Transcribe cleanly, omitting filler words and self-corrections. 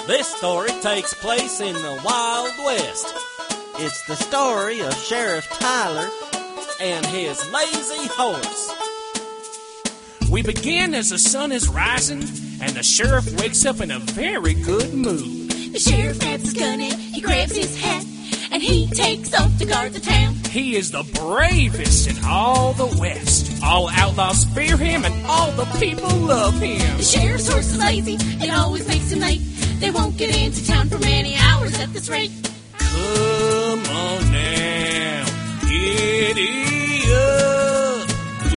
This story takes place in the Wild West. It's the story of Sheriff Tyler and his lazy horse. We begin as the sun is rising, and the sheriff wakes up in a very good mood. The sheriff grabs his gun and he grabs his hat, and he takes off to guard the town. He is the bravest in all the West. All outlaws fear him, and all the people love him. The sheriff's horse is lazy, it always makes him late. They won't get into town for many hours at this rate. Come on now, giddy up.